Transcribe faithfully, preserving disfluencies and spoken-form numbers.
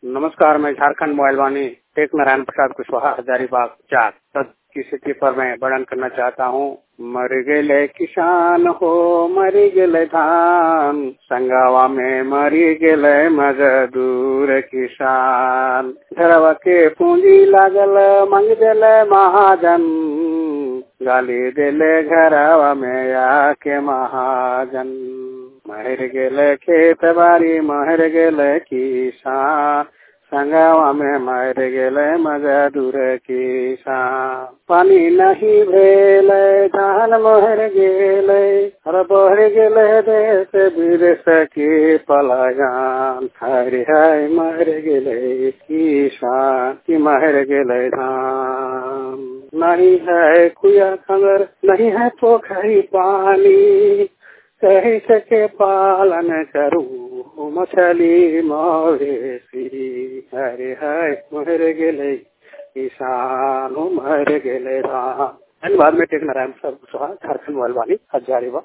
नमस्कार, मैं झारखंड मोबाइल वाणी टेक नारायण प्रसाद कुशवाहा हजारीबाग चार तक की स्थिति पर मैं वर्णन करना चाहता हूँ। मर गेले किसान हो मरी गेले धान, संगावा में मरी गेले मजदूर किसान। घरवा के पूंजी लागल मंग देले महाजन, गाली देले घरवा में आके महाजन। मर गेले खेत बारी मर गेले किसान, संगवा में मर गेले मजदूर किसान। पानी नहीं भेले धान मर गेले, हर बहर गेले देश विदेश के पलायन। हरे हाय मर गेले किसान की मर गेले धान। नहीं है कुआ खंगर नहीं है पोखरी पानी, कहीं सके पालन करूँ मछली मवेशी। हरे हाय मर गेले किसान मर गेले धान। धन्यवाद। मैं टेक नारायण प्रसाद झारखंड मोबाइल वाणी हजारीबाग।